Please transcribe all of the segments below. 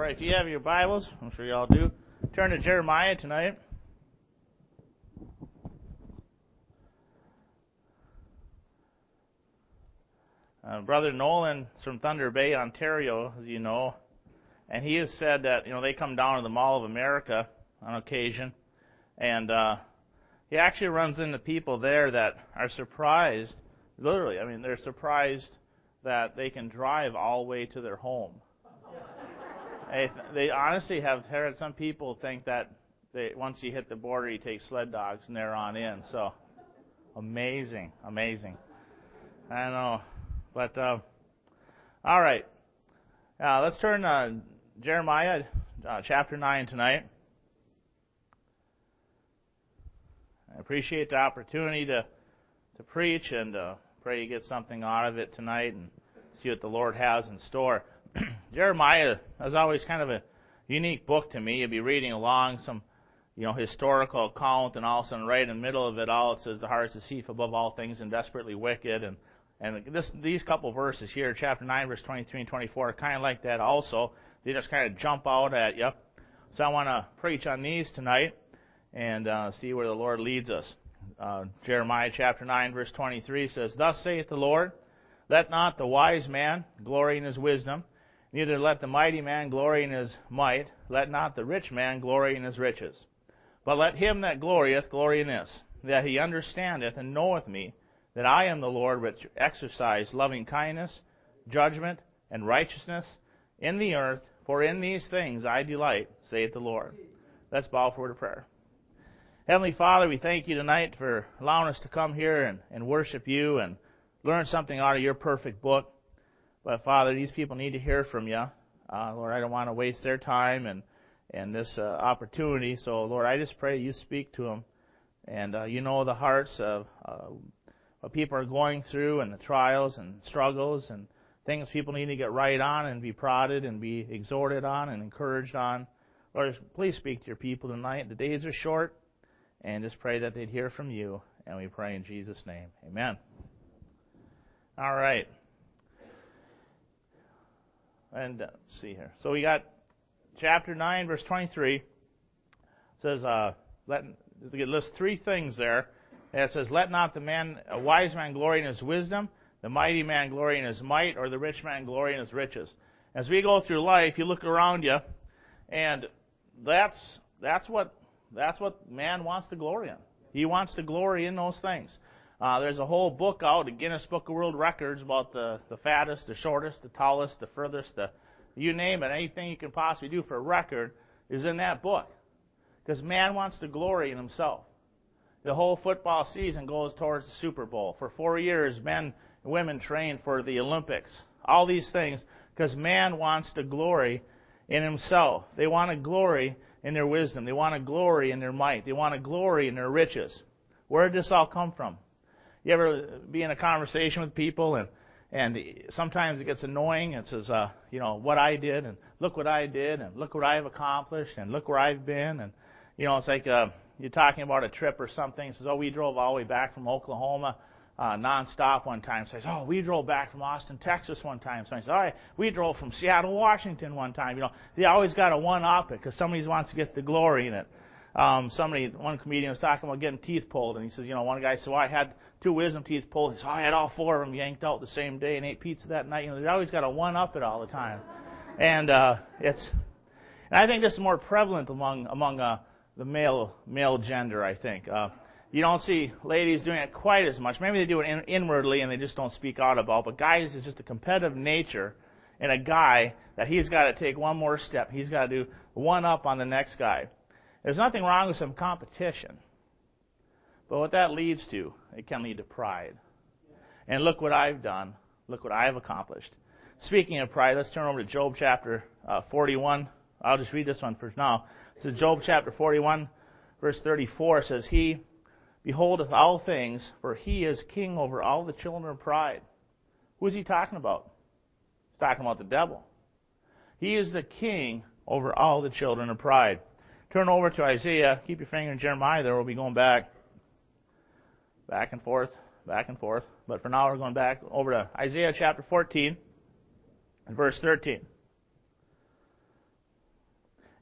right, if you have your Bibles, I'm sure you all do, turn to Jeremiah tonight. Brother Nolan's from Thunder Bay, Ontario, as you know, and he has said that, they come down to the Mall of America on occasion, and he actually runs into people there that are surprised, literally, they're surprised that they can drive all the way to their home. They honestly have heard some people think that once you hit the border, you take sled dogs and they're on in. So, amazing. I know. But, all right. Let's turn to Jeremiah chapter 9 tonight. I appreciate the opportunity to preach, and pray you get something out of it tonight and see what the Lord has in store. Jeremiah is always kind of a unique book to me. You'll be reading along some, historical account, and all of a sudden, right in the middle of it all, it says the heart is deceitful above all things and desperately wicked. And these couple verses here, chapter 9, verse 23 and 24, are kind of like that also. They just kind of jump out at you. So I want to preach on these tonight and see where the Lord leads us. Jeremiah chapter 9, verse 23 says, "Thus saith the Lord, let not the wise man glory in his wisdom, neither let the mighty man glory in his might, let not the rich man glory in his riches. But let him that glorieth glory in this, that he understandeth and knoweth me, that I am the Lord which exercise loving kindness, judgment, and righteousness in the earth, for in these things I delight, saith the Lord." Let's bow for a word of prayer. Heavenly Father, we thank you tonight for allowing us to come here and worship you and learn something out of your perfect book. But Father, these people need to hear from you. Lord, I don't want to waste their time and this opportunity. So, Lord, I just pray you speak to them. And you know the hearts of what people are going through, and the trials and struggles and things people need to get right on and be prodded and be exhorted on and encouraged on. Lord, please speak to your people tonight. The days are short, and just pray that they'd hear from you. And we pray in Jesus' name. Amen. All right. And let's see here. So we got chapter 9, verse 23. It says, it lists three things there. And it says, let not a wise man glory in his wisdom, the mighty man glory in his might, or the rich man glory in his riches. As we go through life, you look around you, and that's what man wants to glory in. He wants to glory in those things. There's a whole book out, the Guinness Book of World Records, about the fattest, the shortest, the tallest, the furthest, you name it. Anything you can possibly do for a record is in that book. Because man wants to glory in himself. The whole football season goes towards the Super Bowl. For 4 years, men and women train for the Olympics. All these things, because man wants to glory in himself. They want to glory in their wisdom. They want to glory in their might. They want to glory in their riches. Where did this all come from? You ever be in a conversation with people and sometimes it gets annoying. It says, what I did, and look what I did, and look what I've accomplished, and look where I've been. And, it's like you're talking about a trip or something. It says, we drove all the way back from Oklahoma nonstop one time. Says, we drove back from Austin, Texas one time. So I said, all right, we drove from Seattle, Washington one time. They always got to one-up it because somebody wants to get the glory in it. One comedian was talking about getting teeth pulled, and he says, one guy said, I had 2 wisdom teeth pulled. He said, I had all 4 of them yanked out the same day and ate pizza that night. They always got to one-up it all the time. And I think this is more prevalent among the male gender, I think. You don't see ladies doing it quite as much. Maybe they do it inwardly and they just don't speak out about it. But guys, it's just a competitive nature in a guy that he's got to take one more step. He's got to do one up on the next guy. There's nothing wrong with some competition. But what that leads to, it can lead to pride. And look what I've done. Look what I've accomplished. Speaking of pride, let's turn over to Job chapter 41. I'll just read this one for now. So Job chapter 41, verse 34 says, He beholdeth all things, for he is king over all the children of pride. Who is he talking about? He's talking about the devil. He is the king over all the children of pride. Turn over to Isaiah. Keep your finger in Jeremiah there. We'll be going back and forth. But for now, we're going back over to Isaiah chapter 14 and verse 13.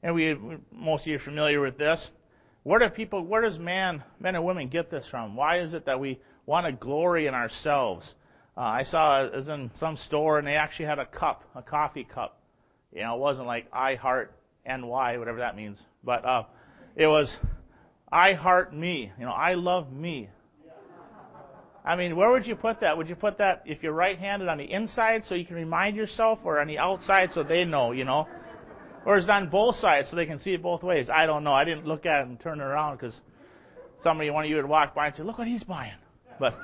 and most of you are familiar with this. Where does men and women get this from? Why is it that we want to glory in ourselves? I saw it was in some store, and they actually had a coffee cup. It wasn't like I heart NY, whatever that means, but it was I heart me. I love me. I mean, where would you put that? Would you put that, if you're right-handed, on the inside so you can remind yourself, or on the outside so they know, Or is it on both sides so they can see it both ways? I don't know. I didn't look at it and turn it around because one of you would walk by and say, look what he's buying. But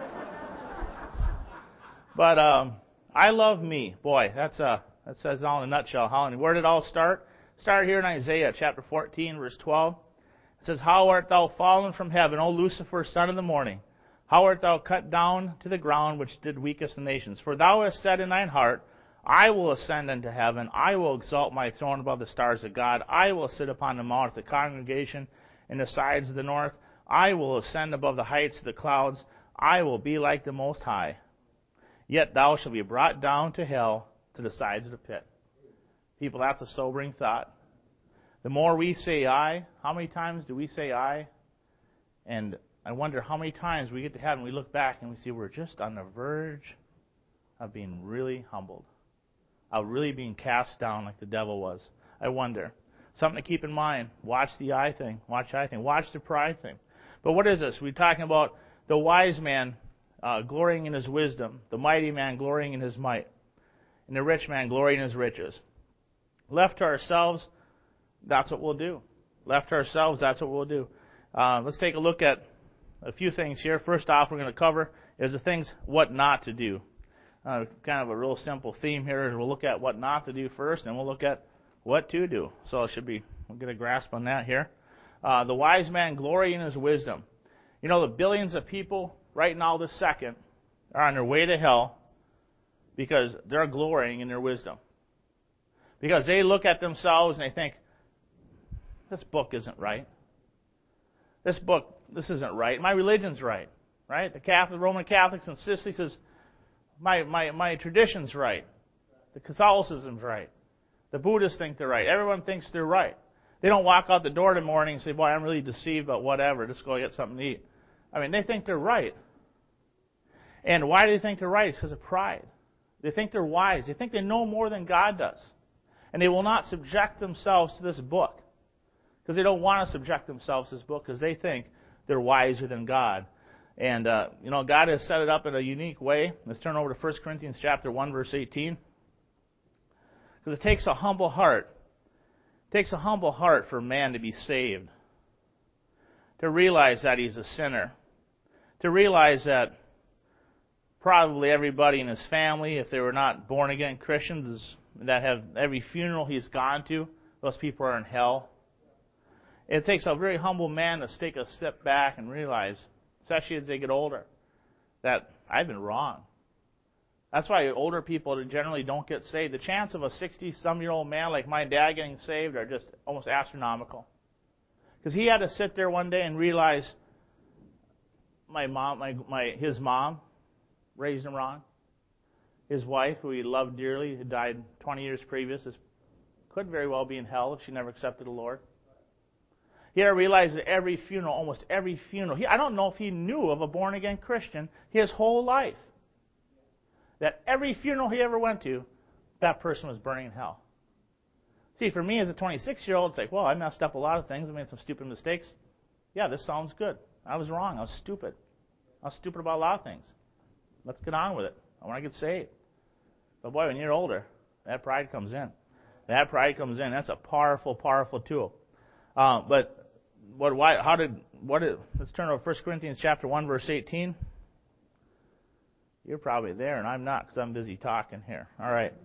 I love me. Boy, that says it all in a nutshell. Where did it all start? It started here in Isaiah chapter 14, verse 12. It says, how art thou fallen from heaven, O Lucifer, son of the morning? How art thou cut down to the ground, which did weakest the nations? For thou hast said in thine heart, I will ascend into heaven. I will exalt my throne above the stars of God. I will sit upon the mount of the congregation in the sides of the north. I will ascend above the heights of the clouds. I will be like the Most High. Yet thou shalt be brought down to hell, to the sides of the pit. People, that's a sobering thought. The more we say I, how many times do we say I? And I wonder how many times we get to heaven, we look back and we see we're just on the verge of being really humbled, of really being cast down like the devil was. I wonder. Something to keep in mind. Watch the I thing. Watch the pride thing. But what is this? We're talking about the wise man glorying in his wisdom, the mighty man glorying in his might, and the rich man glorying in his riches. Left to ourselves, that's what we'll do. Left to ourselves, that's what we'll do. Let's take a look at a few things here. First off, we're going to cover is the things what not to do. Kind of a real simple theme here is we'll look at what not to do first, and we'll look at what to do. So we'll get a grasp on that here. The wise man glorying in his wisdom. The billions of people right now this second are on their way to hell because they're glorying in their wisdom. Because they look at themselves and they think, this book isn't right. This isn't right. My religion's right. Right? The Roman Catholics in Sicily says, my tradition's right. The Catholicism's right. The Buddhists think they're right. Everyone thinks they're right. They don't walk out the door in the morning and say, boy, I'm really deceived, but whatever, just go get something to eat. I mean, they think they're right. And why do they think they're right? It's because of pride. They think they're wise. They think they know more than God does. And they will not subject themselves to this book. Because they don't want to subject themselves to this book because they think they're wiser than God. And, God has set it up in a unique way. Let's turn over to 1 Corinthians chapter 1, verse 18. Because it takes a humble heart. It takes a humble heart for man to be saved. To realize that he's a sinner. To realize that probably everybody in his family, if they were not born-again Christians, that have every funeral he's gone to, those people are in hell. It takes a very humble man to take a step back and realize, especially as they get older, that I've been wrong. That's why older people generally don't get saved. The chance of a 60-some-year-old man like my dad getting saved are just almost astronomical. Because he had to sit there one day and realize his mom raised him wrong. His wife, who he loved dearly, who died 20 years previous, could very well be in hell if she never accepted the Lord. He had to realize that every funeral, almost every funeral, I don't know if he knew of a born-again Christian his whole life. That every funeral he ever went to, that person was burning in hell. See, for me as a 26-year-old, it's like, well, I messed up a lot of things. I made some stupid mistakes. Yeah, this sounds good. I was wrong. I was stupid. I was stupid about a lot of things. Let's get on with it. I want to get saved. But boy, when you're older, that pride comes in. That pride comes in. That's a powerful, powerful tool. Let's turn over 1 Corinthians chapter 1, verse 18. You're probably there, and I'm not because I'm busy talking here. All right.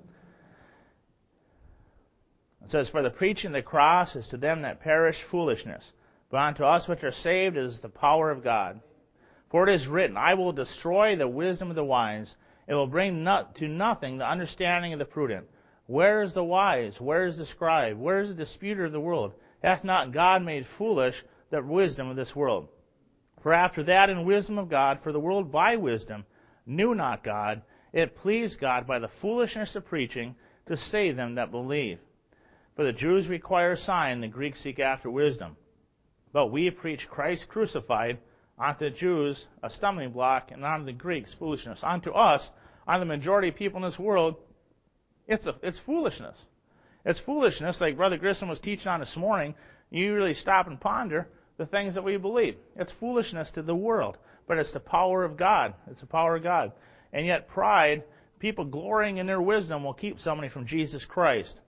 It says, for the preaching of the cross is to them that perish foolishness, but unto us which are saved is the power of God. For it is written, I will destroy the wisdom of the wise, it will bring to nothing the understanding of the prudent. Where is the wise? Where is the scribe? Where is the disputer of the world? Hath not God made foolish the wisdom of this world? For after that in wisdom of God, for the world by wisdom knew not God, it pleased God by the foolishness of preaching to save them that believe. For the Jews require a sign, the Greeks seek after wisdom. But we preach Christ crucified, unto the Jews a stumbling block, and unto the Greeks foolishness. Unto us, unto the majority of people in this world, it's foolishness. It's foolishness, like Brother Grissom was teaching on this morning. You really stop and ponder the things that we believe. It's foolishness to the world, but it's the power of God. It's the power of God. And yet pride, people glorying in their wisdom, will keep somebody from Jesus Christ.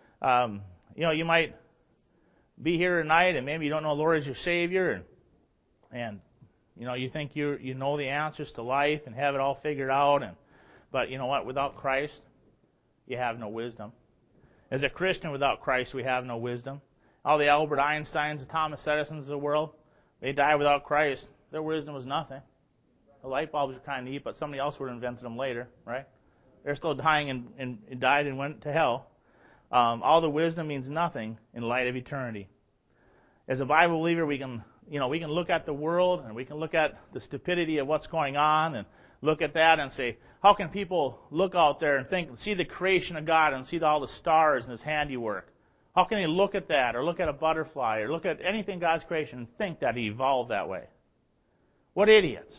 You might be here tonight and maybe you don't know the Lord as your Savior, and you think you know the answers to life and have it all figured out, but you know what? Without Christ, you have no wisdom. As a Christian without Christ, we have no wisdom. All the Albert Einsteins, the Thomas Edisons of the world, they died without Christ. Their wisdom was nothing. The light bulbs are kind of neat, but somebody else would have invented them later, right? They're still dying and died and went to hell. All the wisdom means nothing in light of eternity. As a Bible believer, we can look at the world and we can look at the stupidity of what's going on and look at that and say, how can people look out there and see the creation of God and see all the stars and His handiwork? How can they look at that or look at a butterfly or look at anything God's creation and think that He evolved that way? What idiots.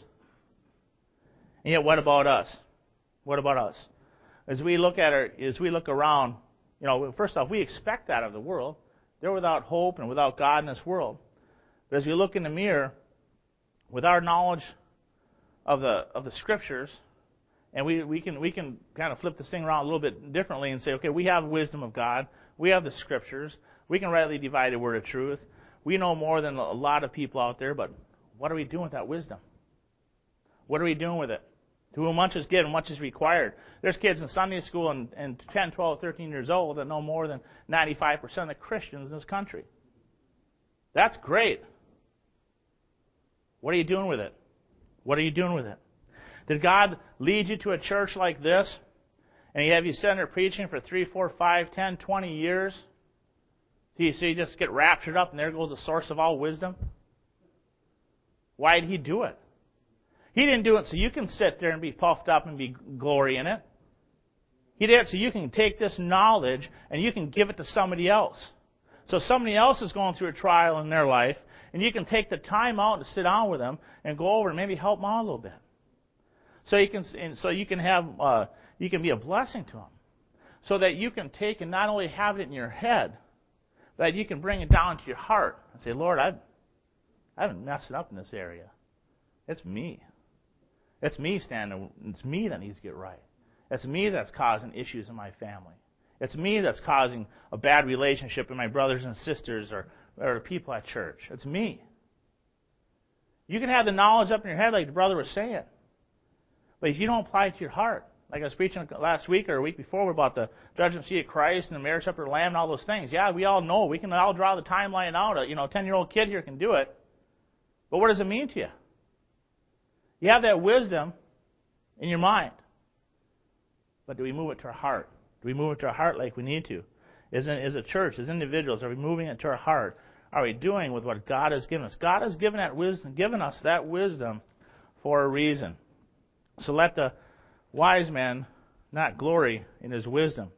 And yet, what about us? What about us? As we look around, first off, we expect that of the world. They're without hope and without God in this world. But as we look in the mirror, with our knowledge of the Scriptures, and we can kind of flip this thing around a little bit differently and say, okay, we have wisdom of God, we have the Scriptures, we can rightly divide the word of truth. We know more than a lot of people out there, but what are we doing with that wisdom? What are we doing with it? To whom much is given, much is required. There's kids in Sunday school and 10, 12, 13 years old that know more than 95% of the Christians in this country. That's great. What are you doing with it? What are you doing with it? Did God lead you to a church like this, and He have you sitting there preaching for 3, 4, 5, 10, 20 years? So you just get raptured up, and there goes the source of all wisdom? Why did He do it? He didn't do it so you can sit there and be puffed up and be glory in it. He did it so you can take this knowledge and you can give it to somebody else. So somebody else is going through a trial in their life, and you can take the time out to sit down with them and go over and maybe help them out a little bit. So you can be a blessing to them. So that you can take and not only have it in your head, but you can bring it down to your heart and say, Lord, I've been messing up in this area. It's me. It's me standing. It's me that needs to get right. It's me that's causing issues in my family. It's me that's causing a bad relationship with my brothers and sisters or the people at church. It's me. You can have the knowledge up in your head like the brother was saying. But if you don't apply it to your heart, like I was preaching last week or a week before about the judgment seat of Christ and the marriage supper of the Lamb and all those things. Yeah, we all know. We can all draw the timeline out. A 10-year-old kid here can do it. But what does it mean to you? You have that wisdom in your mind. But do we move it to our heart? Do we move it to our heart like we need to? As a church, as individuals, are we moving it to our heart? Are we doing with what God has given us? God has given us that wisdom for a reason. So let the wise man not glory in his wisdom.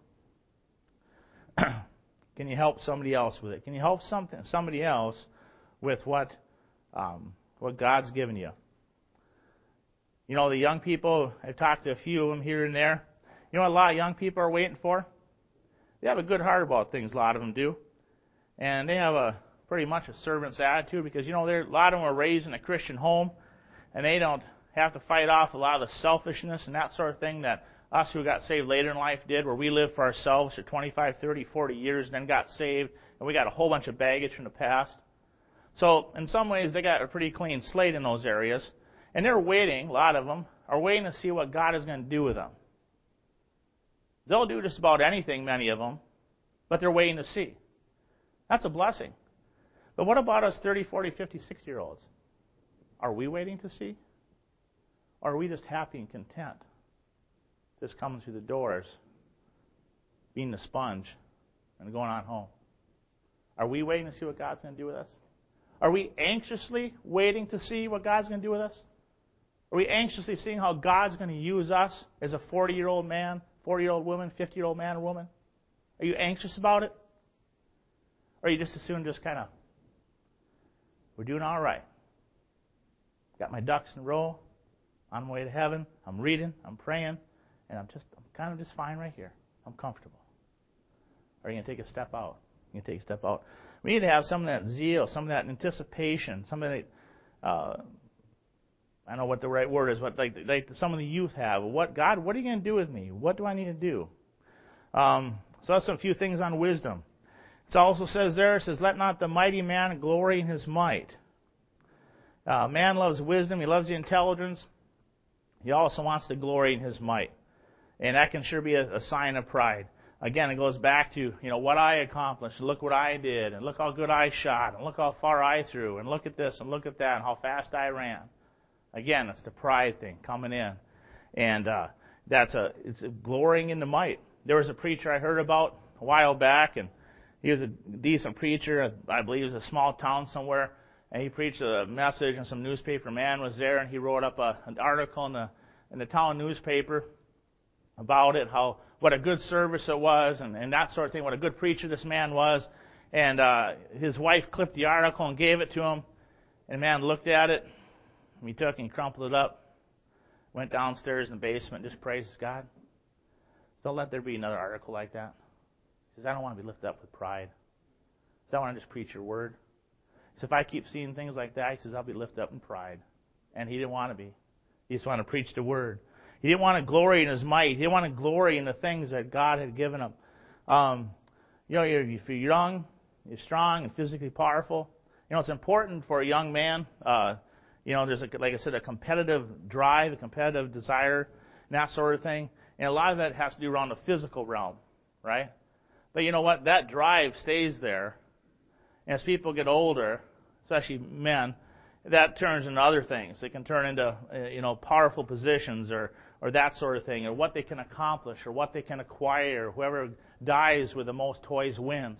Can you help somebody else with it? Can you help somebody else with what God's given you? The young people, I've talked to a few of them here and there. You know what a lot of young people are waiting for? They have a good heart about things, a lot of them do. And they have pretty much a servant's attitude because, a lot of them are raised in a Christian home, and they don't have to fight off a lot of the selfishness and that sort of thing that us who got saved later in life did, where we lived for ourselves for 25, 30, 40 years and then got saved, and we got a whole bunch of baggage from the past. So in some ways, they got a pretty clean slate in those areas. And they're waiting, a lot of them, are waiting to see what God is going to do with them. They'll do just about anything, many of them, but they're waiting to see. That's a blessing. But what about us 30, 40, 50, 60-year-olds? Are we waiting to see? Or are we just happy and content, just coming through the doors, being the sponge, and going on home? Are we waiting to see what God's going to do with us? Are we anxiously waiting to see what God's going to do with us? Are we anxiously seeing how God's going to use us as a 40-year-old man, 40-year-old woman, 50-year-old man or woman? Are you anxious about it? Or you just as soon just kind of, we're doing all right. Got my ducks in a row, on my way to heaven, I'm reading, I'm praying, and I'm kind of just fine right here. I'm comfortable. Or are you going to take a step out? You're going to take a step out. We need to have some of that zeal, some of that anticipation, some of that, I don't know what the right word is, but like some of the youth have. God, what are you going to do with me? What do I need to do? So that's a few things on wisdom. It also says there, it says, let not the mighty man glory in his might. Man loves wisdom. He loves the intelligence. He also wants to glory in his might. And that can sure be a sign of pride. Again, it goes back to, what I accomplished. Look what I did. And look how good I shot. And look how far I threw. And look at this and look at that. And how fast I ran. Again, it's the pride thing coming in. And it's a glorying in the might. There was a preacher I heard about a while back. And he was a decent preacher. I believe it was a small town somewhere. And he preached a message, and some newspaper man was there, and he wrote up an article in the town newspaper about it, what a good service it was, and that sort of thing, what a good preacher this man was. And his wife clipped the article and gave it to him, and the man looked at it, and he took and crumpled it up, went downstairs in the basement, and just praised God. Don't let there be another article like that. He says, I don't want to be lifted up with pride. He says, I want to just preach your word. So if I keep seeing things like that, he says, I'll be lifted up in pride. And he didn't want to be. He just wanted to preach the word. He didn't want to glory in his might. He didn't want to glory in the things that God had given him. If you're young, you're strong and physically powerful. It's important for a young man. There's, like I said, a competitive drive, a competitive desire, and that sort of thing. And a lot of that has to do around the physical realm, right? But you know what? That drive stays there. And as people get older, especially men, that turns into other things. It can turn into, powerful positions or that sort of thing, or what they can accomplish, or what they can acquire. Whoever dies with the most toys wins.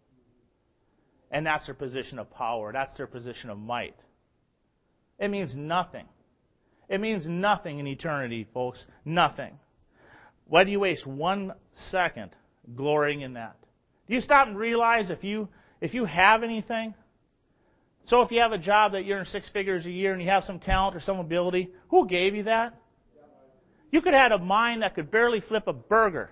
And that's their position of power. That's their position of might. It means nothing. It means nothing in eternity, folks. Nothing. Why do you waste 1 second glorying in that? Do you stop and realize if you have anything? So if you have a job that you're in 6 figures a year and you have some talent or some ability, who gave you that? You could have had a mind that could barely flip a burger.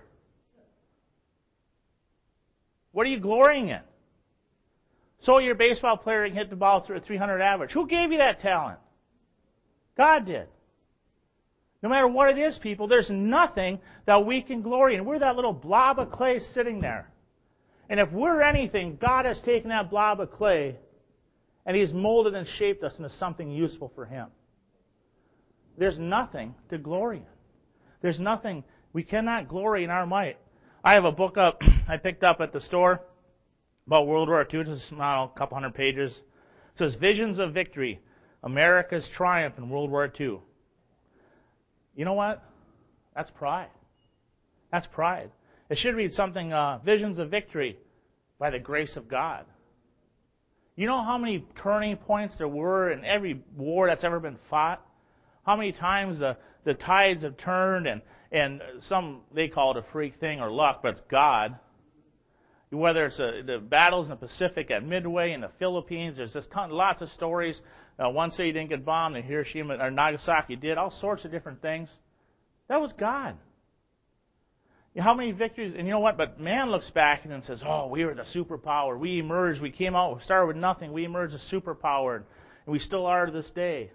What are you glorying in? So you're a baseball player and hit the ball through a 300 average. Who gave you that talent? God did. No matter what it is, people, there's nothing that we can glory in. We're that little blob of clay sitting there. And if we're anything, God has taken that blob of clay and He's molded and shaped us into something useful for Him. There's nothing to glory in. There's nothing. We cannot glory in our might. I have a book I picked up at the store about World War II. It's a couple hundred pages. It says, Visions of Victory, America's Triumph in World War II. You know what? That's pride. That's pride. It should read something, Visions of Victory by the grace of God. You know how many turning points there were in every war that's ever been fought? How many times the tides have turned, and some, they call it a freak thing or luck, but it's God. Whether it's the battles in the Pacific at Midway in the Philippines, there's just lots of stories. One city didn't get bombed, and Hiroshima or Nagasaki did. All sorts of different things. That was God. How many victories? And you know what? But man looks back and says, "Oh, we were the superpower. We emerged. We came out. We started with nothing. We emerged a superpower, and we still are to this day."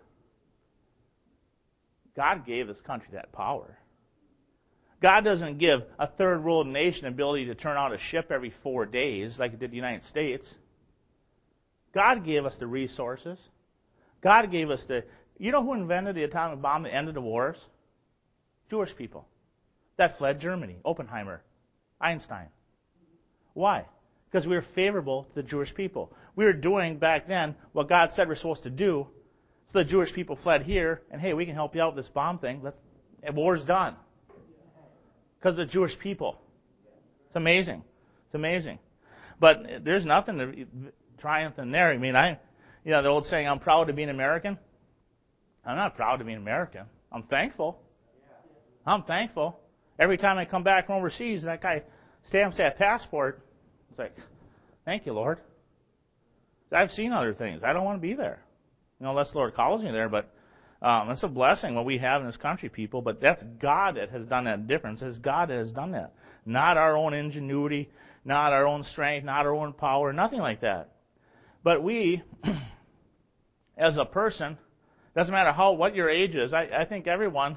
God gave this country that power. God doesn't give a third world nation the ability to turn out a ship every 4 days like it did the United States. God gave us the resources. God gave us the... You know who invented the atomic bomb that ended the wars? Jewish people that fled Germany. Oppenheimer, Einstein. Why? Because we were favorable to the Jewish people. We were doing back then what God said we're supposed to do. So the Jewish people fled here, and hey, we can help you out with this bomb thing. War's done. Because of the Jewish people. It's amazing. It's amazing. But there's nothing to triumph in there. I mean, the old saying, I'm proud to be an American. I'm not proud to be an American. I'm thankful. I'm thankful. Every time I come back from overseas and that guy stamps that passport, it's like, Thank you, Lord. I've seen other things. I don't want to be there. Unless the Lord calls me there, but it's a blessing what we have in this country, people, but that's God that has done that difference. It's God that has done that. Not our own ingenuity, not our own strength, not our own power, nothing like that. But we, as a person, doesn't matter what your age is, I think everyone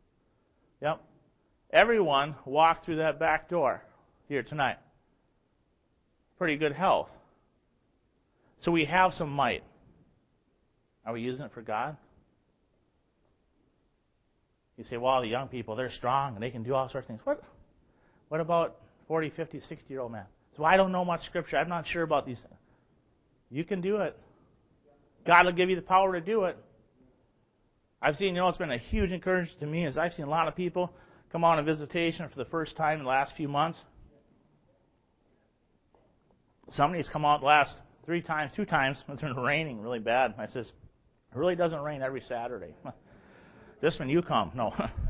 walked through that back door here tonight. Pretty good health. So we have some might. Are we using it for God? You say, well, the young people, they're strong and they can do all sorts of things. What about 40, 50, 60-year-old man? So I don't know much Scripture. I'm not sure about these things. You can do it. God will give you the power to do it. I've seen, it's been a huge encouragement to me is I've seen a lot of people come on a visitation for the first time in the last few months. Somebody's come out the last 2 times. It's been raining really bad. I says, it really doesn't rain every Saturday. Just when you come. No.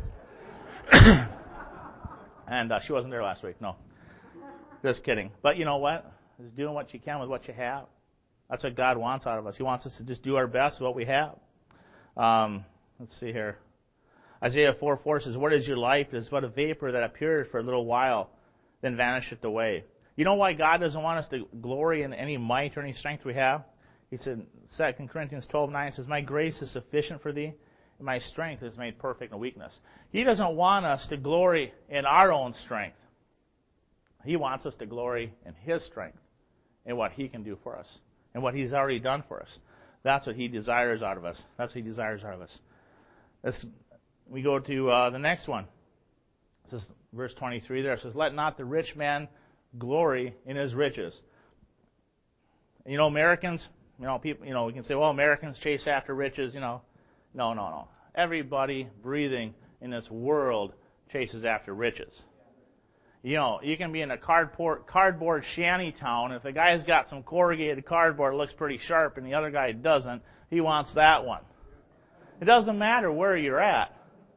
And she wasn't there last week. No. Just kidding. But you know what? Just doing what you can with what you have. That's what God wants out of us. He wants us to just do our best with what we have. Let's see here. Isaiah 4:4 says, what is your life? It is but a vapor that appears for a little while, then vanisheth away. You know why God doesn't want us to glory in any might or any strength we have? He said, 2 Corinthians 12:9 says, my grace is sufficient for thee, and my strength is made perfect in weakness. He doesn't want us to glory in our own strength. He wants us to glory in His strength, in what He can do for us, and what He's already done for us. That's what He desires out of us. That's what He desires out of us. We go to the next one. This is verse 23 there. It says, let not the rich man glory in his riches. Americans, people, we can say, well, Americans chase after riches, No. Everybody breathing in this world chases after riches. You can be in a cardboard shanty town. If the guy's got some corrugated cardboard that looks pretty sharp and the other guy doesn't, he wants that one. It doesn't matter where you're at.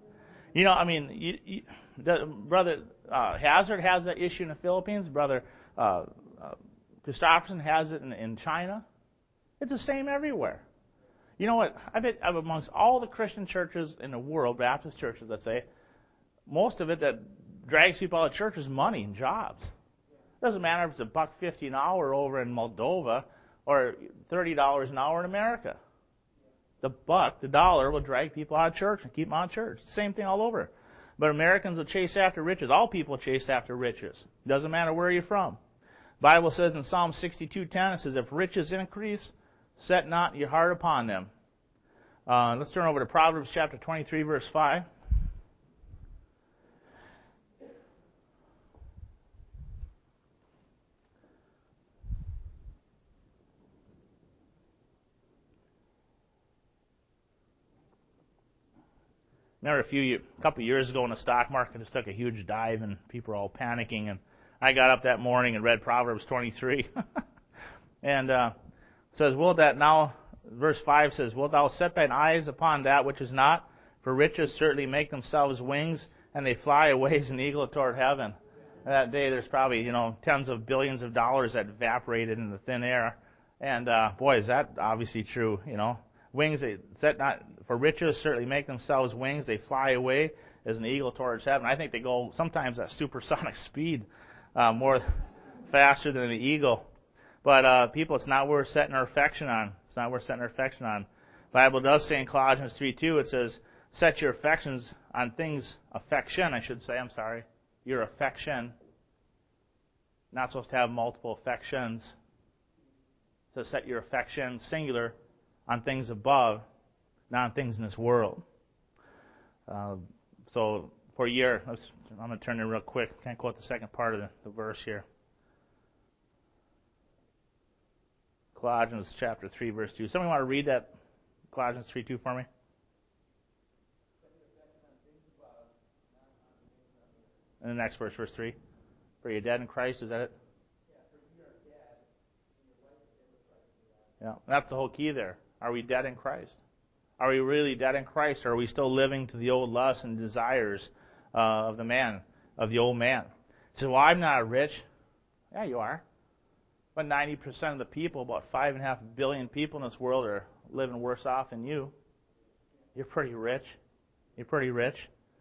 Brother Hazard has that issue in the Philippines. Brother Christopherson has it in China. It's the same everywhere. You know what? I bet amongst all the Christian churches in the world, Baptist churches, let's say, most of it that drags people out of church is money and jobs. It doesn't matter if it's $1.50 an hour over in Moldova or $30 an hour in America. The dollar will drag people out of church and keep them out of church. Same thing all over. But Americans will chase after riches. All people chase after riches. It doesn't matter where you're from. The Bible says in Psalm 62:10, it says, if riches increase, set not your heart upon them. Let's turn over to Proverbs chapter 23, verse 5. Remember a couple of years ago when the stock market just took a huge dive and people were all panicking, and I got up that morning and read Proverbs 23. And it says, verse 5 says, wilt thou set thine eyes upon that which is not? For riches certainly make themselves wings, and they fly away as an eagle toward heaven. And that day there's probably, tens of billions of dollars that evaporated in the thin air. And boy, is that obviously true, Wings, for riches certainly make themselves wings. They fly away as an eagle towards heaven. I think they go sometimes at supersonic speed, more faster than the eagle. But people, it's not worth setting our affection on. It's not worth setting our affection on. The Bible does say in Colossians 3:2, it says, set your affections on things, your affection. Not supposed to have multiple affections. So set your affection, singular, on things above, not on things in this world. So for a year, I'm going to turn it real quick. Can't quote the second part of the verse here. Colossians chapter 3, verse 2. Somebody want to read that Colossians 3:2 for me? And the next verse, verse 3. For you're dead in Christ, is that it? Yeah, that's the whole key there. Are we dead in Christ? Are we really dead in Christ, or are we still living to the old lusts and desires of the old man? So, well, I'm not rich. Yeah, you are. But 90% of the people, about 5.5 billion people in this world, are living worse off than you. You're pretty rich. You're pretty rich.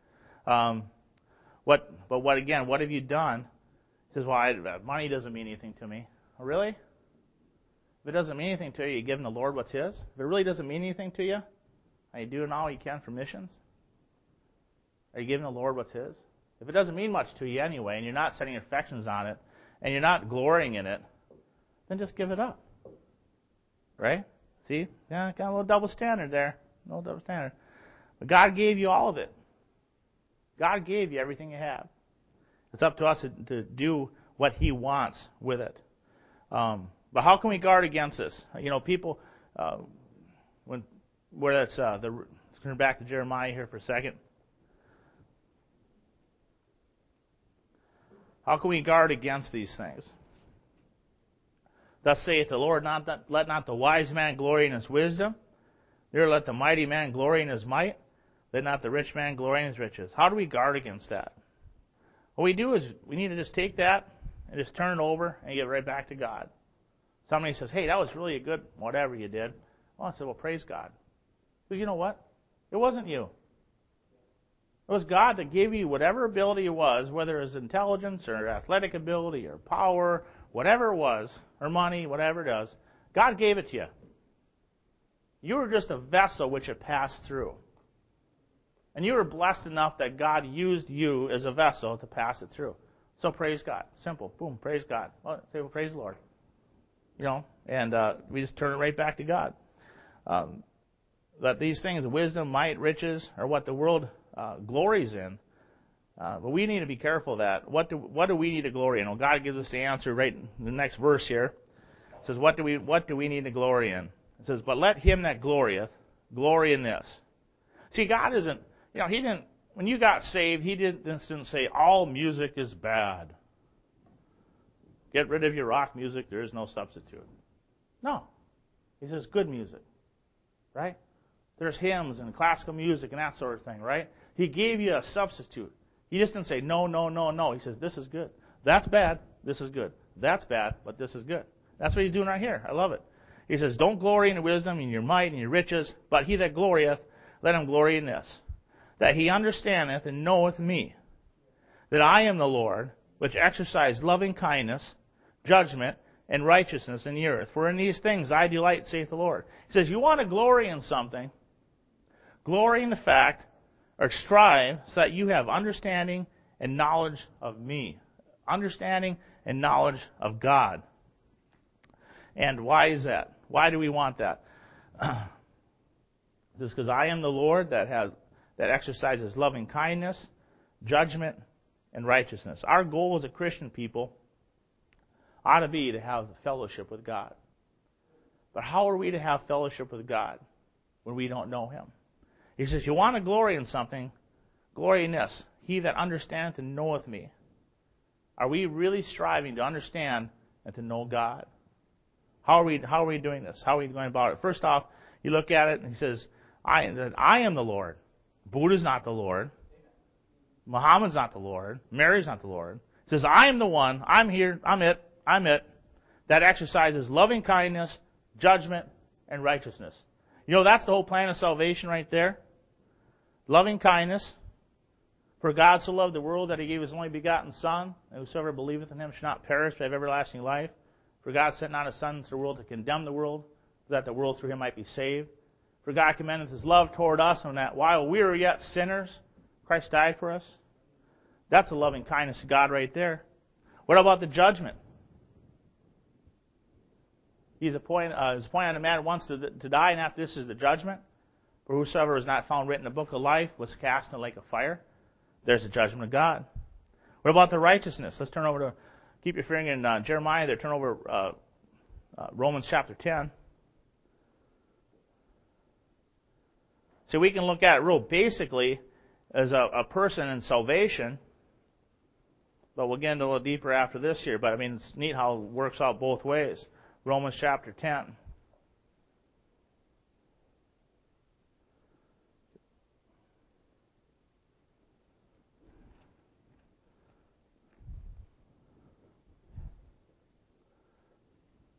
What have you done? He says, well, money doesn't mean anything to me. Oh, really? If it doesn't mean anything to you, you're giving the Lord what's His? If it really doesn't mean anything to you, are you doing all you can for missions? Are you giving the Lord what's His? If it doesn't mean much to you anyway, and you're not setting your affections on it, and you're not glorying in it, then just give it up. Right? See? Yeah, got a little double standard there. A little double standard. But God gave you all of it. God gave you everything you have. It's up to us to do what He wants with it. But how can we guard against this? People, let's turn back to Jeremiah here for a second. How can we guard against these things? Thus saith the Lord, let not the wise man glory in his wisdom, neither let the mighty man glory in his might, let not the rich man glory in his riches. How do we guard against that? What we do is we need to just take that and just turn it over and give it right back to God. Somebody says, hey, that was really a good whatever you did. Well, I said, well, praise God. Because you know what? It wasn't you. It was God that gave you whatever ability it was, whether it was intelligence or athletic ability or power, whatever it was, or money, whatever it is. God gave it to you. You were just a vessel which it passed through. And you were blessed enough that God used you as a vessel to pass it through. So praise God. Simple. Boom. Praise God. Well, say, well, praise the Lord. And we just turn it right back to God. That these things, wisdom, might, riches, are what the world glories in. But we need to be careful of that. What do we need to glory in? Well, God gives us the answer right in the next verse here. It says, what do we need to glory in? It says, but let him that glorieth glory in this. See, God isn't, He didn't, when you got saved, He didn't say all music is bad. Get rid of your rock music, there is no substitute. No. He says good music. Right? There's hymns and classical music and that sort of thing, right? He gave you a substitute. He just didn't say no, no, no, no. He says this is good. That's bad. This is good. That's bad, but this is good. That's what He's doing right here. I love it. He says, don't glory in your wisdom, in your might, in your riches, but he that glorieth, let him glory in this, that he understandeth and knoweth me, that I am the Lord, which exercise loving kindness, judgment, and righteousness in the earth. For in these things I delight, saith the Lord. He says, you want to glory in something, glory in the fact, or strive so that you have understanding and knowledge of me. Understanding and knowledge of God. And why is that? Why do we want that? This is because I am the Lord that exercises loving kindness, judgment, and righteousness. Our goal as a Christian people ought to be to have fellowship with God. But how are we to have fellowship with God when we don't know Him? He says, you want to glory in something, glory in this. He that understandeth and knoweth me. Are we really striving to understand and to know God? How are we doing this? How are we going about it? First off, you look at it and He says, I am the Lord. Buddha's not the Lord. Muhammad's not the Lord. Mary's not the Lord. He says, I am the one. I'm here. I'm it. That exercises loving kindness, judgment, and righteousness. That's the whole plan of salvation right there. Loving kindness. For God so loved the world that He gave His only begotten Son, and whosoever believeth in Him shall not perish but have everlasting life. For God sent not His Son into the world to condemn the world, that the world through Him might be saved. For God commendeth His love toward us, and that while we were yet sinners, Christ died for us. That's a loving kindness of God right there. What about the judgment? He's appointed on a man once to die, and after this is the judgment. For whosoever was not found written in the book of life was cast in the lake of fire. There's the judgment of God. What about the righteousness? Let's turn over to, keep your finger in Jeremiah there, turn over Romans chapter 10. So we can look at it real basically as a person in salvation, but we'll get into a little deeper after this here. But it's neat how it works out both ways. Romans chapter 10.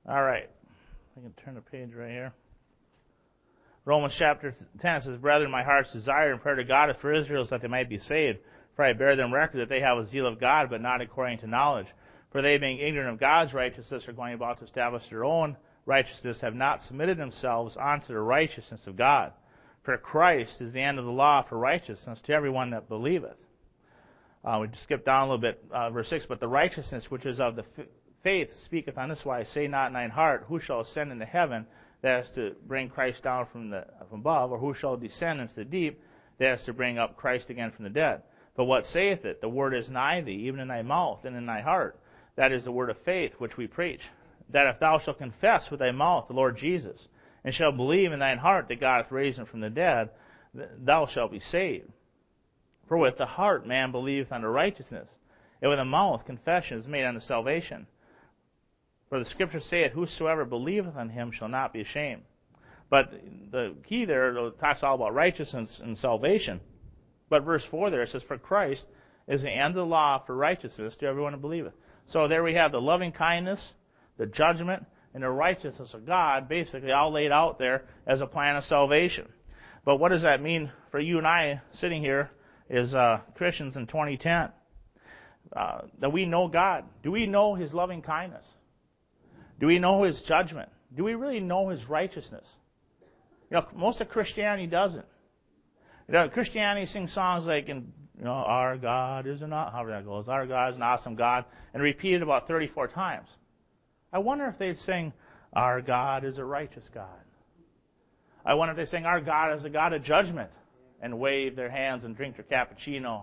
All right. I can turn the page right here. Romans chapter 10 says, Brethren, my heart's desire and prayer to God is for Israel is that they might be saved. For I bear them record that they have a zeal of God, but not according to knowledge. For they, being ignorant of God's righteousness, are going about to establish their own righteousness, have not submitted themselves unto the righteousness of God. For Christ is the end of the law for righteousness to everyone that believeth. We just skipped down a little bit, verse 6. But the righteousness which is of the faith speaketh on this wise, say not in thine heart, who shall ascend into heaven, that is to bring Christ down from above, or who shall descend into the deep, that is to bring up Christ again from the dead. But what saith it? The word is nigh thee, even in thy mouth and in thy heart. That is the word of faith which we preach. That if thou shalt confess with thy mouth the Lord Jesus, and shalt believe in thine heart that God hath raised him from the dead, thou shalt be saved. For with the heart man believeth unto righteousness, and with the mouth confession is made unto salvation. For the Scripture saith, whosoever believeth on him shall not be ashamed. But the key there talks all about righteousness and salvation. But verse 4 there, it says, For Christ is the end of the law for righteousness to everyone who believeth. So there we have the loving kindness, the judgment, and the righteousness of God, basically all laid out there as a plan of salvation. But what does that mean for you and I sitting here as Christians in 2010? That we know God. Do we know His loving kindness? Do we know His judgment? Do we really know His righteousness? You know, most of Christianity doesn't. You know, Christianity sings songs like, our God is however that goes, our God is an awesome God, and repeat it about 34 times. I wonder if they'd sing, our God is a righteous God. I wonder if they sing, our God is a God of judgment, and wave their hands and drink their cappuccino.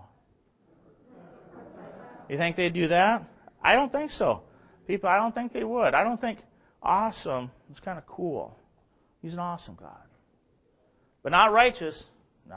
You think they'd do that? I don't think so. People, I don't think they would. I don't think awesome is kind of cool. He's an awesome God. But not righteous.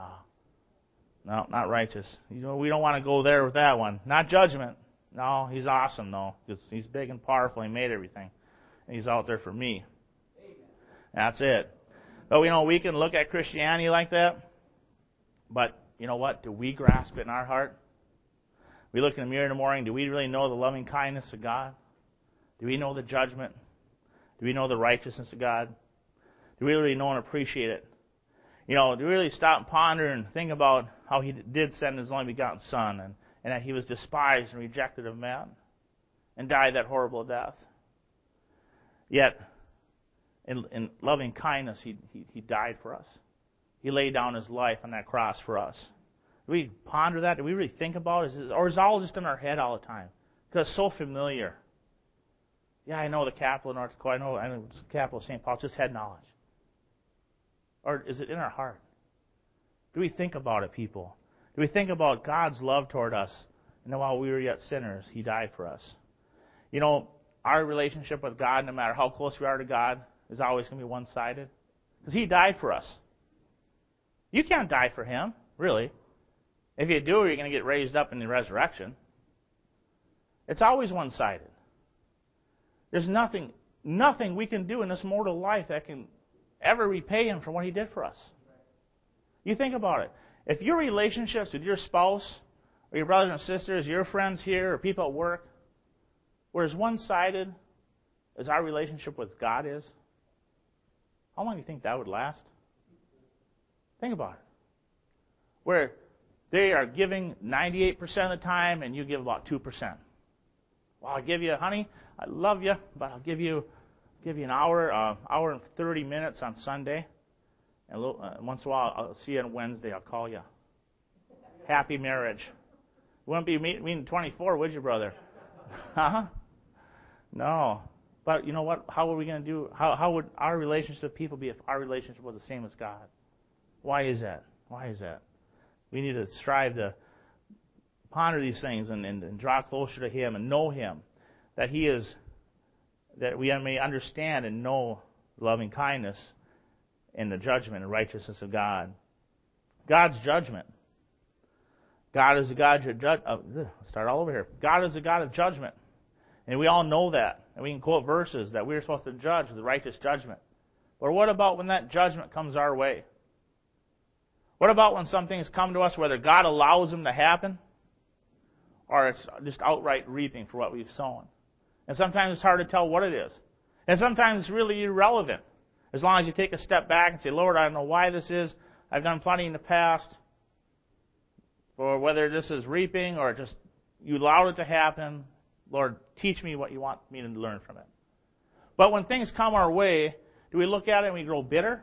No, not righteous. You know, we don't want to go there with that one. Not judgment. No, He's awesome, though. He's big and powerful. He made everything. And He's out there for me. That's it. But, we can look at Christianity like that. But, you know what? Do we grasp it in our heart? We look in the mirror in the morning. Do we really know the loving kindness of God? Do we know the judgment? Do we know the righteousness of God? Do we really know and appreciate it? Do we really stop and ponder and think about how He did send His only begotten Son, and that He was despised and rejected of men and died that horrible death? Yet, in loving kindness, He died for us. He laid down His life on that cross for us. Do we ponder that? Do we really think about it? Or is it all just in our head all the time? Because it's so familiar. Yeah, I know the capital of North Dakota. I know the capital of St. Paul. It's just head knowledge. Or is it in our heart? Do we think about it, people? Do we think about God's love toward us? And that while we were yet sinners, He died for us. Our relationship with God, no matter how close we are to God, is always going to be one-sided. Because He died for us. You can't die for Him, really. If you do, you're going to get raised up in the resurrection. It's always one-sided. There's nothing we can do in this mortal life that can ever repay Him for what He did for us. You think about it. If your relationships with your spouse, or your brothers and sisters, your friends here, or people at work, were as one-sided as our relationship with God is, how long do you think that would last? Think about it. Where they are giving 98% of the time, and you give about 2%. Well, I'll give you, honey, I love you, but I'll give you an hour and 30 minutes on Sunday, and once in a while I'll see you on Wednesday. I'll call you. Happy marriage. You wouldn't be meeting 24, would you, brother? Huh? No. But you know what? How are we going to do? How would our relationship with people be if our relationship was the same as God? Why is that? We need to strive to ponder these things and draw closer to Him and know Him, that He is, that we may understand and know loving kindness and the judgment and righteousness of God. God's judgment. God is a God of judgment. Start all over here. God is a God of judgment. And we all know that. And we can quote verses that we're supposed to judge with righteous judgment. But what about when that judgment comes our way? What about when some things come to us, whether God allows them to happen, or it's just outright reaping for what we've sown? And sometimes it's hard to tell what it is. And sometimes it's really irrelevant. As long as you take a step back and say, Lord, I don't know why this is. I've done plenty in the past. Or whether this is reaping or just you allowed it to happen, Lord, teach me what you want me to learn from it. But when things come our way, do we look at it and we grow bitter?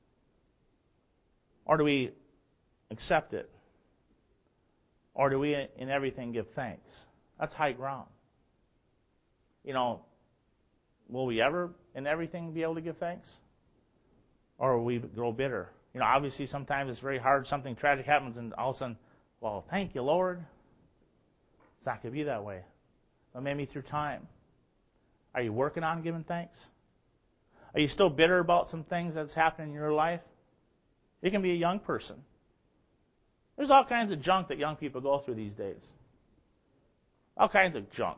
Or do we accept it? Or do we, in everything, give thanks? That's high ground. Will we ever, in everything, be able to give thanks? Or will we grow bitter? Obviously, sometimes it's very hard. Something tragic happens, and all of a sudden, well, thank you, Lord. It's not going to be that way. But maybe through time. Are you working on giving thanks? Are you still bitter about some things that's happened in your life? You can be a young person. There's all kinds of junk that young people go through these days. All kinds of junk.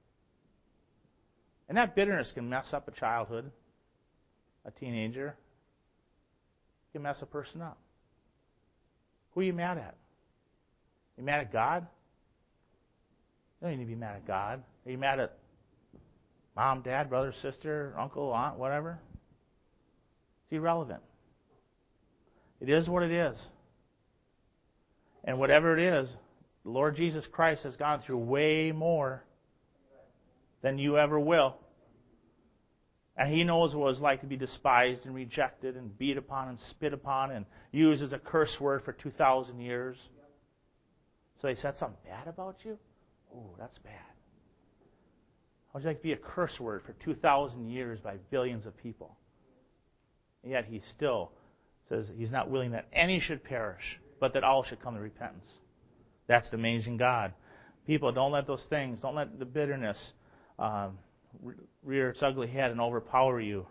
And that bitterness can mess up a childhood, a teenager. It can mess a person up. Who are you mad at? Are you mad at God? You don't need to be mad at God. Are you mad at mom, dad, brother, sister, uncle, aunt, whatever? It's irrelevant. It is what it is. And whatever it is, the Lord Jesus Christ has gone through way more than you ever will. And He knows what it's like to be despised and rejected and beat upon and spit upon and used as a curse word for 2,000 years. So He said something bad about you? Oh, that's bad. How would you like to be a curse word for 2,000 years by billions of people? And yet He still says He's not willing that any should perish, but that all should come to repentance. That's the amazing God. People, don't let those things, don't let the bitterness rear its ugly head and overpower you.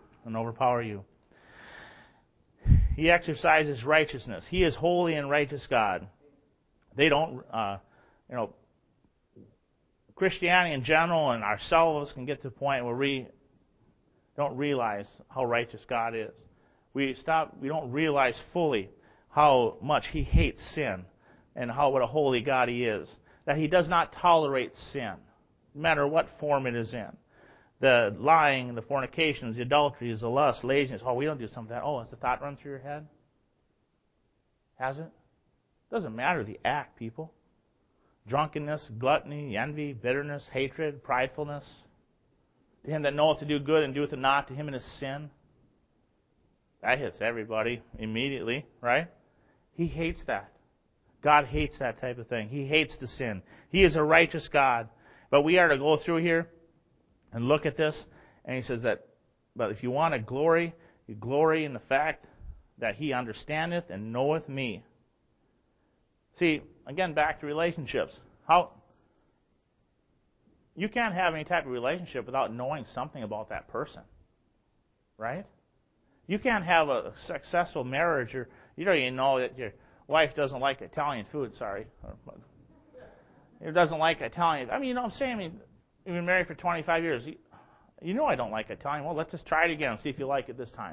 He exercises righteousness. He is holy and righteous God. They don't, Christianity in general and ourselves can get to the point where we don't realize how righteous God is. We don't realize fully how much He hates sin and what a holy God He is. That He does not tolerate sin, no matter what form it is in. The lying, the fornications, the adulteries, the lust, laziness. Oh, we don't do some of that. Oh, has the thought run through your head? Has it? Doesn't matter the act, people. Drunkenness, gluttony, envy, bitterness, hatred, pridefulness. To him that knoweth to do good and doeth it not, to him it is sin. That hits everybody immediately, right? He hates that. God hates that type of thing. He hates the sin. He is a righteous God. But we are to go through here and look at this, and He says that, but if you want to glory, you glory in the fact that He understandeth and knoweth me. See, again, back to relationships. You can't have any type of relationship without knowing something about that person, right? You can't have a successful marriage, or you don't even know that your wife doesn't like Italian food, It doesn't like Italian. I mean, what I'm saying? You've been married for 25 years. You know I don't like Italian. Well, let's just try it again and see if you like it this time.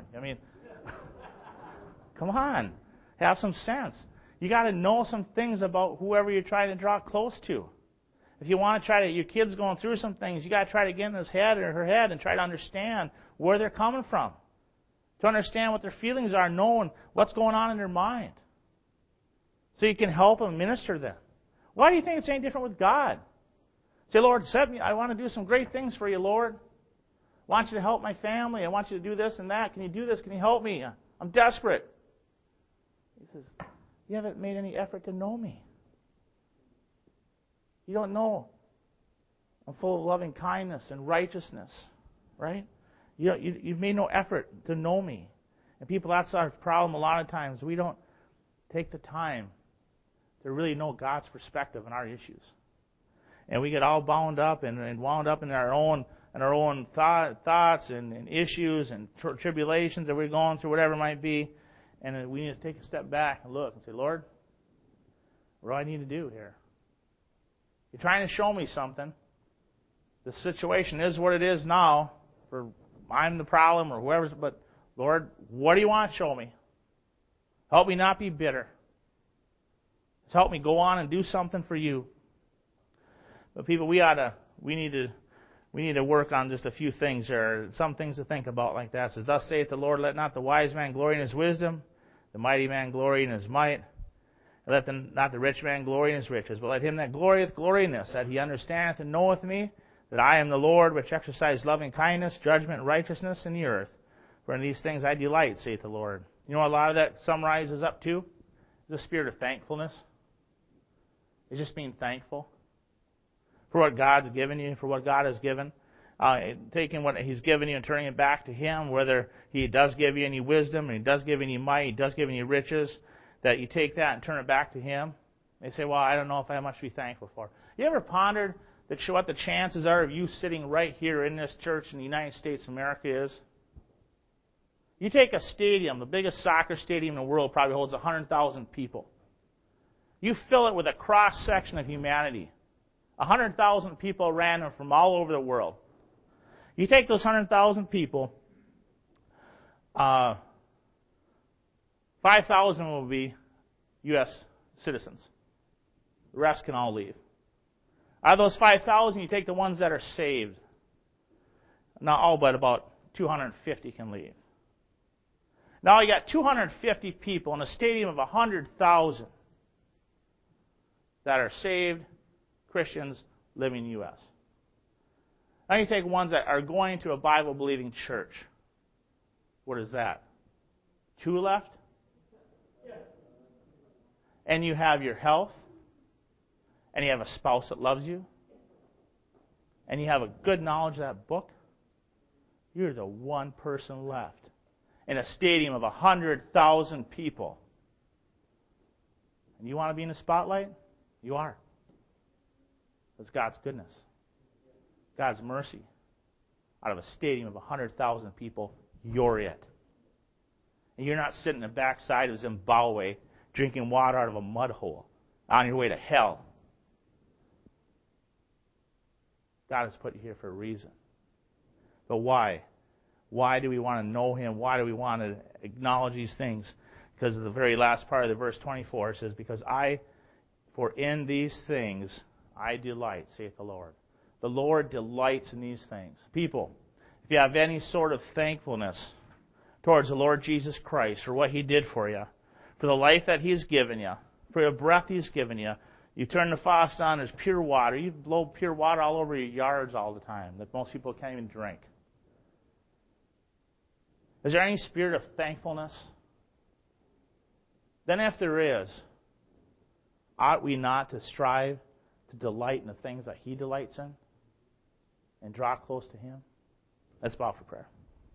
Come on. Have some sense. You got to know some things about whoever you're trying to draw close to. If you want to your kid's going through some things, you got to try to get in his head or her head and try to understand where they're coming from. To understand what their feelings are, knowing what's going on in their mind. So you can help them, minister to them. Why do you think it's any different with God? Say, Lord, I want to do some great things for you, Lord. I want you to help my family. I want you to do this and that. Can you do this? Can you help me? I'm desperate. He says, you haven't made any effort to know me. You don't know. I'm full of loving kindness and righteousness, right? You've made no effort to know me. And people, that's our problem a lot of times. We don't take the time to really know God's perspective on our issues. And we get all bound up and wound up in our own thoughts and issues and tribulations that we're going through, whatever it might be. And we need to take a step back and look and say, Lord, what do I need to do here? You're trying to show me something. The situation is what it is now. I'm the problem or whoever's, but Lord, what do you want to show me? Help me not be bitter. Help me go on and do something for you. But people, we need to we need to work on just a few things there, some things to think about like that. It says, thus saith the Lord, let not the wise man glory in his wisdom, the mighty man glory in his might, and let not the rich man glory in his riches, but let him that glorieth glory in this, that he understandeth and knoweth me, that I am the Lord, which exercise loving kindness, judgment, and righteousness in the earth. For in these things I delight, saith the Lord. You know what a lot of that summarizes up to? The spirit of thankfulness. It's just being thankful for what God's given you, for what God has given. Taking what He's given you and turning it back to Him, whether He does give you any wisdom, and He does give you any might, He does give you any riches, that you take that and turn it back to Him. They say, well, I don't know if I have much to be thankful for. You ever pondered what the chances are of you sitting right here in this church in the United States of America is? You take a stadium, the biggest soccer stadium in the world probably holds 100,000 people. You fill it with a cross-section of humanity. 100,000 people random from all over the world. You take those 100,000 people, 5,000 will be U.S. citizens. The rest can all leave. Out of those 5,000, you take the ones that are saved. Not all, but about 250 can leave. Now you got 250 people in a stadium of 100,000 that are saved Christians living in the U.S. Now you take ones that are going to a Bible-believing church. What is that? 2 left? And you have your health, and you have a spouse that loves you, and you have a good knowledge of that book. You're the one person left in a stadium of 100,000 people. And you want to be in the spotlight? You are. It's God's goodness. God's mercy. Out of a stadium of 100,000 people, you're it. And you're not sitting in the backside of Zimbabwe drinking water out of a mud hole on your way to hell. God has put you here for a reason. But why? Why do we want to know Him? Why do we want to acknowledge these things? Because of the very last part of the verse 24, it says, for in these things I delight, saith the Lord. The Lord delights in these things. People, if you have any sort of thankfulness towards the Lord Jesus Christ for what He did for you, for the life that He's given you, for the breath He's given you, you turn the faucet on, there's pure water. You blow pure water all over your yards all the time that most people can't even drink. Is there any spirit of thankfulness? Then if there is, ought we not to strive to delight in the things that He delights in and draw close to Him? Let's bow for prayer.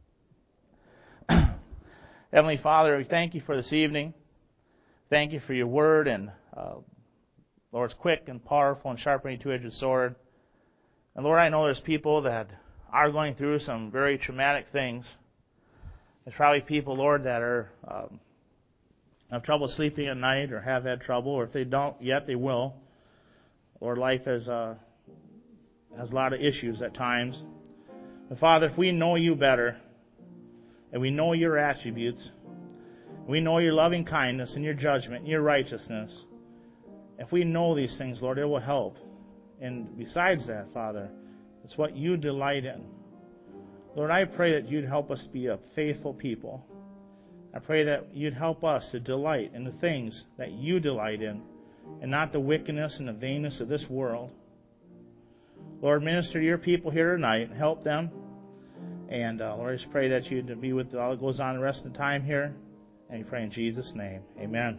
Heavenly Father, we thank You for this evening. Thank You for Your word, and Lord, it's quick and powerful and sharp any two-edged sword. And Lord, I know there's people that are going through some very traumatic things. There's probably people, Lord, that are have trouble sleeping at night or have had trouble, or if they don't yet, they will. Lord, life has a lot of issues at times. But Father, if we know You better, and we know Your attributes, we know Your loving kindness and Your judgment and Your righteousness, if we know these things, Lord, it will help. And besides that, Father, it's what You delight in. Lord, I pray that You'd help us be a faithful people. I pray that You'd help us to delight in the things that You delight in, and not the wickedness and the vainness of this world. Lord, minister to Your people here tonight and help them. And Lord, I just pray that You'd be with all that goes on the rest of the time here. And we pray in Jesus' name. Amen.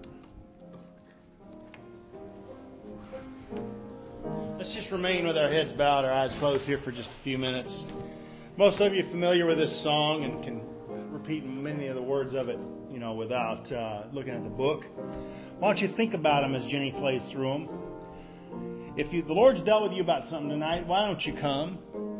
Let's just remain with our heads bowed, our eyes closed here for just a few minutes. Most of you are familiar with this song and can repeat many of the words of it, without looking at the book. Why don't you think about them as Jenny plays through them? If the Lord's dealt with you about something tonight, why don't you come?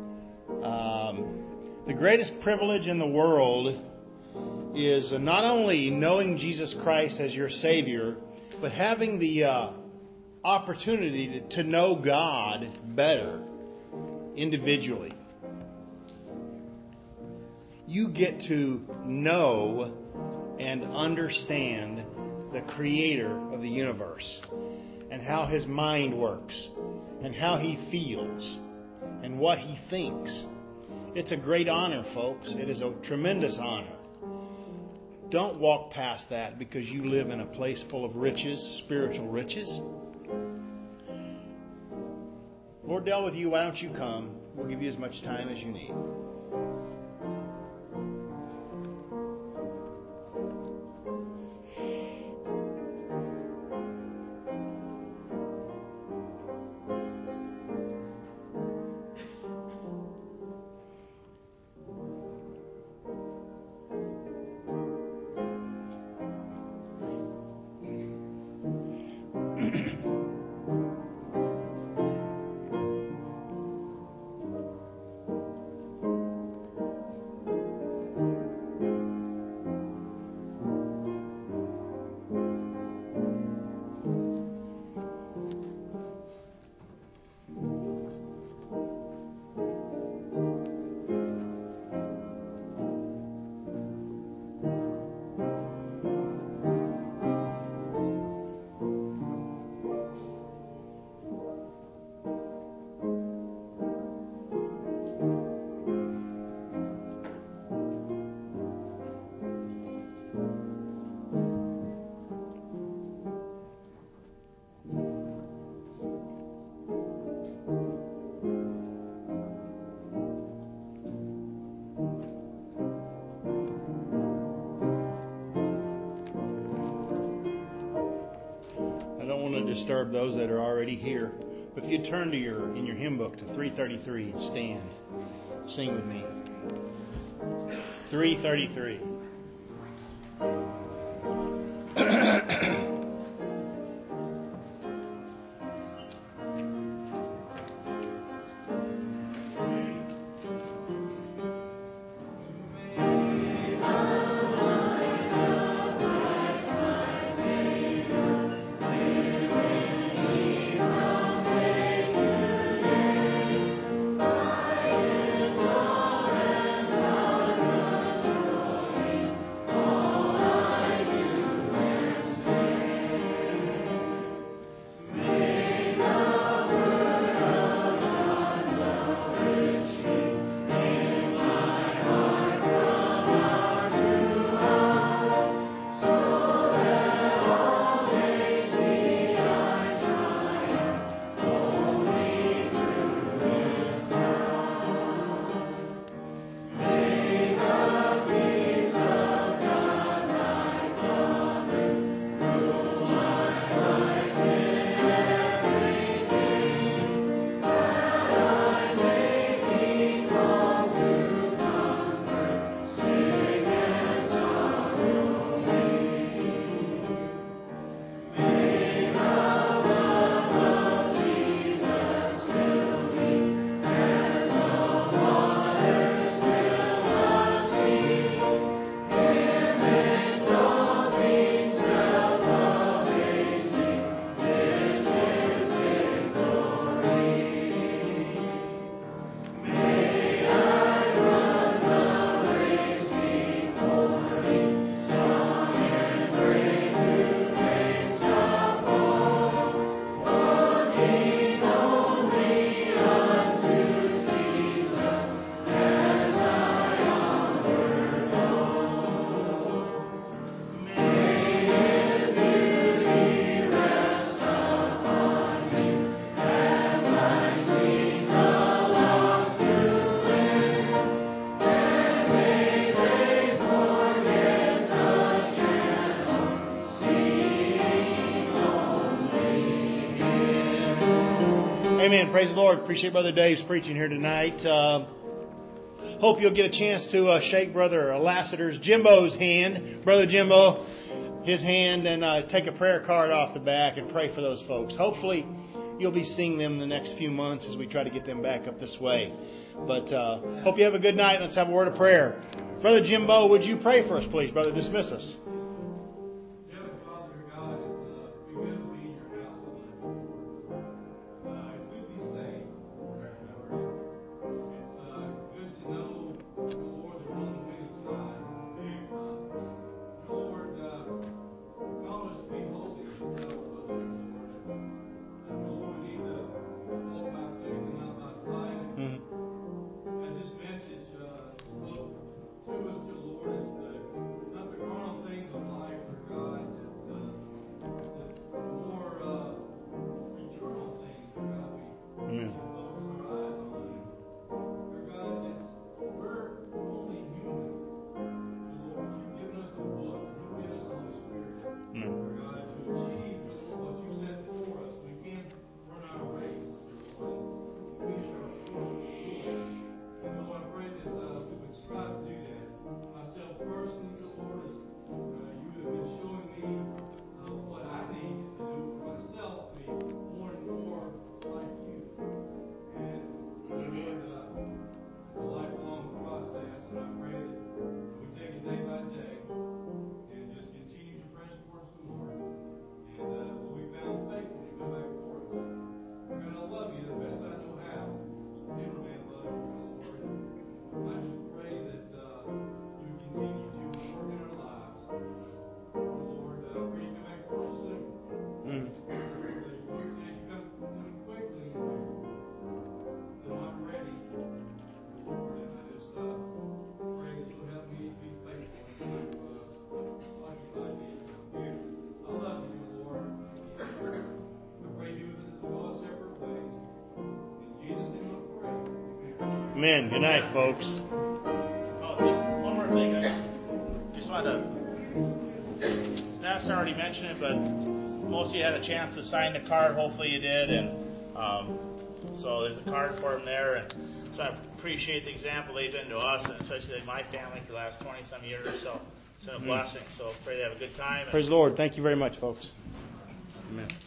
The greatest privilege in the world is not only knowing Jesus Christ as your Savior, but having the opportunity to know God better individually. You get to know and understand the Creator of the universe and how His mind works and how He feels and what He thinks. It's a great honor, folks. It is a tremendous honor. Don't walk past that because you live in a place full of riches, spiritual riches. Lord dealt with you. Why don't you come? We'll give you as much time as you need. Disturb those that are already here. But if you turn to in your hymn book to 333, stand. Sing with me. 333. Amen. Praise the Lord. Appreciate Brother Dave's preaching here tonight. Hope you'll get a chance to shake Brother Lassiter's, Jimbo's hand. Brother Jimbo, his hand, and take a prayer card off the back and pray for those folks. Hopefully, you'll be seeing them the next few months as we try to get them back up this way. But hope you have a good night. Let's have a word of prayer. Brother Jimbo, would you pray for us, please? Brother, dismiss us. Amen. Good night, folks. Oh, just one more thing. I just wanted to. Pastor already mentioned it, but most of you had a chance to sign the card. Hopefully you did, and so there's a card for them there. And so I appreciate the example they've been to us, and especially my family for the last 20-some years. So it's been a blessing. So pray they have a good time. Praise the Lord. Thank you very much, folks. Amen.